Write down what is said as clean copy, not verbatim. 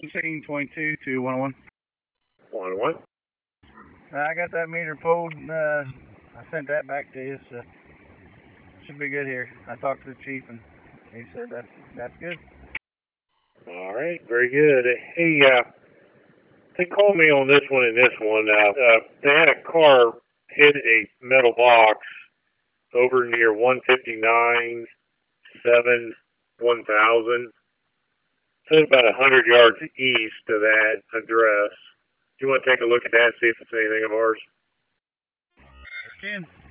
1622 to 101. 101. I got that meter pulled. I sent that back to you, so should be good here. I talked to the chief, and he said that's good. All right, very good. Hey, they called me on this one and this one. They had a car hit a metal box over near 159 7 1000. So it's about 100 yards east of that address. Do you want to take a look at that and see if it's anything of ours? Ken.